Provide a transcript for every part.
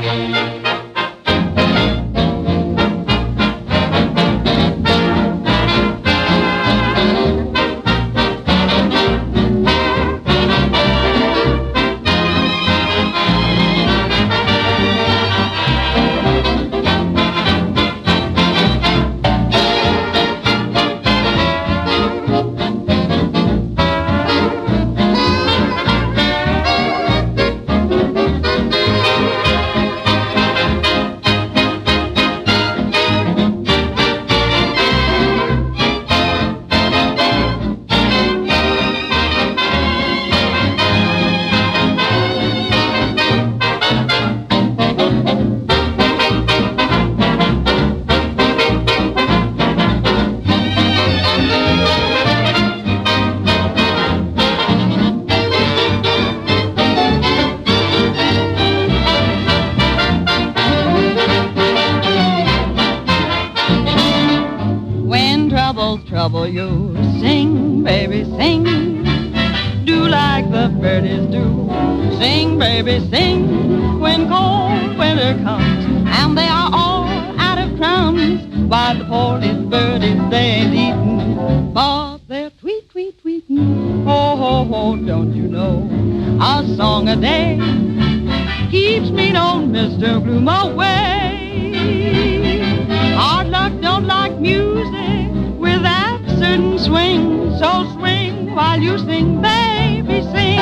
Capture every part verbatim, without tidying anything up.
Trouble you, sing, baby, sing. Do like the birdies do. Sing, baby, sing. When cold winter comes and they are all out of crumbs, why the poor little birdies they ain't eating, but they're tweet, tweet, tweeting. Ho, ho, ho, don't you know? A song a day keeps me on Mister Gloom away. Hard luck don't like music with that certain swing, so swing while you sing, baby, sing.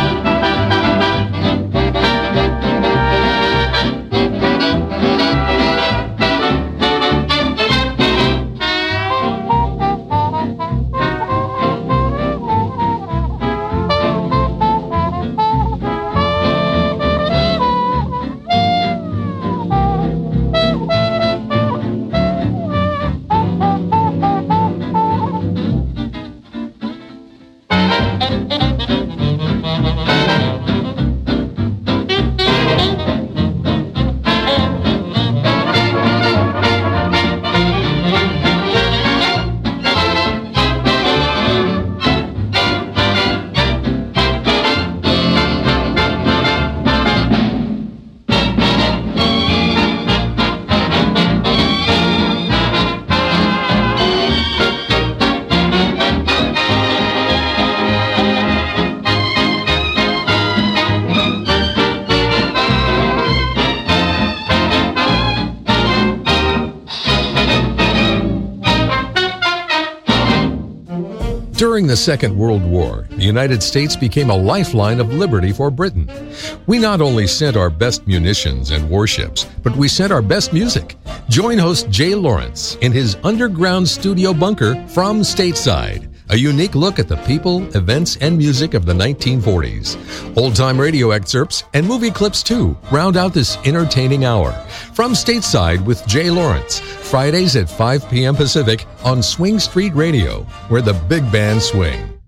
During the Second World War, the United States became a lifeline of liberty for Britain. We not only sent our best munitions and warships, but we sent our best music. Join host Jay Lawrence in his underground studio bunker from Stateside. A unique look at the people, events, and music of the nineteen forties. Old-time radio excerpts and movie clips, too, round out this entertaining hour. From Stateside with Jay Lawrence, Fridays at five p.m. Pacific on Swing Street Radio, where the big band swing.